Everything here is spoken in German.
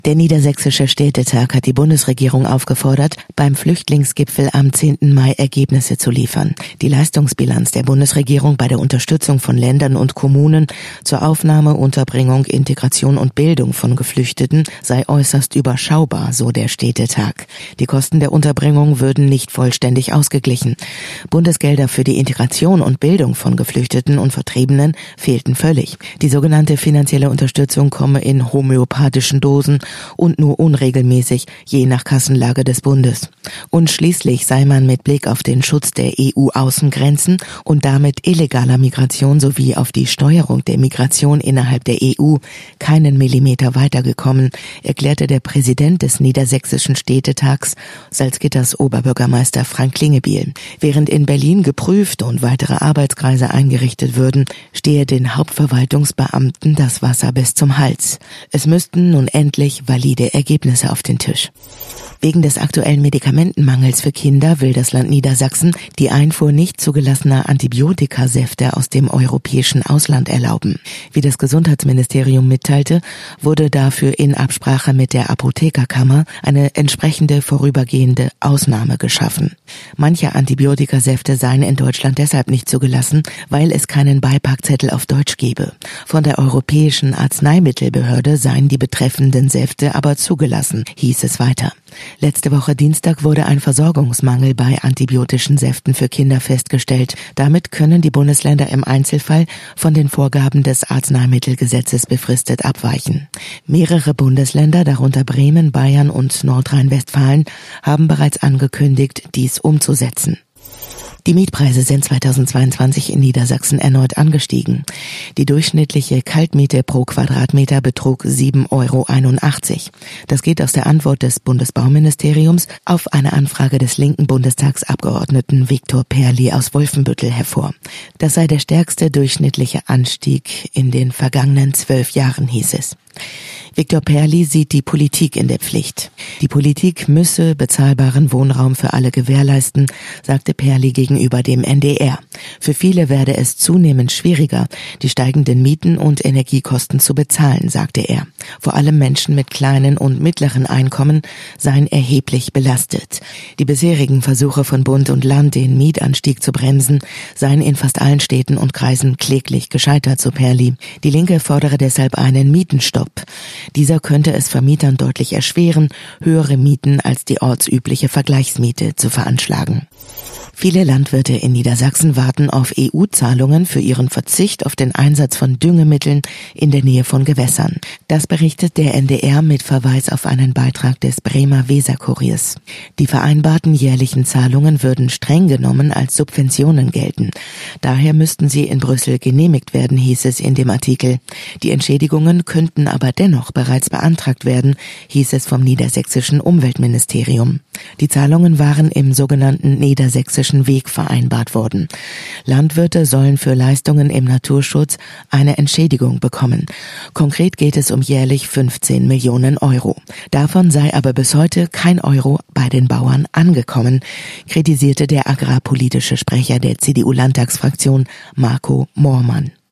Der Niedersächsische Städtetag hat die Bundesregierung aufgefordert, beim Flüchtlingsgipfel am 10. Mai Ergebnisse zu liefern. Die Leistungsbilanz der Bundesregierung bei der Unterstützung von Ländern und Kommunen zur Aufnahme, Unterbringung, Integration und Bildung von Geflüchteten sei äußerst überschaubar, so der Städtetag. Die Kosten der Unterbringung würden nicht vollständig ausgeglichen. Bundesgelder für die Integration und Bildung von Geflüchteten und Vertriebenen fehlten völlig. Die sogenannte finanzielle Unterstützung komme in homöopathischen Dosen und nur unregelmäßig, je nach Kassenlage des Bundes. Und schließlich sei man mit Blick auf den Schutz der EU-Außengrenzen und damit illegaler Migration sowie auf die Steuerung der Migration innerhalb der EU keinen Millimeter weitergekommen, erklärte der Präsident des Niedersächsischen Städtetags, Salzgitters Oberbürgermeister Frank Klingebiel. Während in Berlin geprüft und weitere Arbeitskreise eingerichtet würden, stehe den Hauptverwaltungsbeamten das Wasser bis zum Hals. Es müssten nun endlich valide Ergebnisse auf den Tisch. Wegen des aktuellen Medikamentenmangels für Kinder will das Land Niedersachsen die Einfuhr nicht zugelassener Antibiotikasäfte aus dem europäischen Ausland erlauben. Wie das Gesundheitsministerium mitteilte, wurde dafür in Absprache mit der Apothekerkammer eine entsprechende vorübergehende Ausnahme geschaffen. Manche Antibiotikasäfte seien in Deutschland deshalb nicht zugelassen, weil es keinen Beipackzettel auf Deutsch gebe. Von der Europäischen Arzneimittelbehörde seien die betreffenden Säfte aber zugelassen, hieß es weiter. Letzte Woche Dienstag wurde ein Versorgungsmangel bei antibiotischen Säften für Kinder festgestellt. Damit können die Bundesländer im Einzelfall von den Vorgaben des Arzneimittelgesetzes befristet abweichen. Mehrere Bundesländer, darunter Bremen, Bayern und Nordrhein-Westfalen, haben bereits angekündigt, dies umzusetzen. Die Mietpreise sind 2022 in Niedersachsen erneut angestiegen. Die durchschnittliche Kaltmiete pro Quadratmeter betrug 7,81 €. Das geht aus der Antwort des Bundesbauministeriums auf eine Anfrage des linken Bundestagsabgeordneten Viktor Perli aus Wolfenbüttel hervor. Das sei der stärkste durchschnittliche Anstieg in den vergangenen 12 Jahren, hieß es. Viktor Perli sieht die Politik in der Pflicht. Die Politik müsse bezahlbaren Wohnraum für alle gewährleisten, sagte Perli gegenüber dem NDR. Für viele werde es zunehmend schwieriger, die steigenden Mieten und Energiekosten zu bezahlen, sagte er. Vor allem Menschen mit kleinen und mittleren Einkommen seien erheblich belastet. Die bisherigen Versuche von Bund und Land, den Mietanstieg zu bremsen, seien in fast allen Städten und Kreisen kläglich gescheitert, so Perli. Die Linke fordere deshalb einen Mietenstopp. Dieser könnte es Vermietern deutlich erschweren, höhere Mieten als die ortsübliche Vergleichsmiete zu veranschlagen. Viele Landwirte in Niedersachsen warten auf EU-Zahlungen für ihren Verzicht auf den Einsatz von Düngemitteln in der Nähe von Gewässern. Das berichtet der NDR mit Verweis auf einen Beitrag des Bremer Weser-Kuriers. Die vereinbarten jährlichen Zahlungen würden streng genommen als Subventionen gelten. Daher müssten sie in Brüssel genehmigt werden, hieß es in dem Artikel. Die Entschädigungen könnten aber dennoch bereits beantragt werden, hieß es vom niedersächsischen Umweltministerium. Die Zahlungen waren im sogenannten Niedersächsischen Weg vereinbart worden. Landwirte sollen für Leistungen im Naturschutz eine Entschädigung bekommen. Konkret geht es um jährlich 15 Millionen €. Davon sei aber bis heute kein Euro bei den Bauern angekommen, kritisierte der agrarpolitische Sprecher der CDU-Landtagsfraktion Marco Moormann.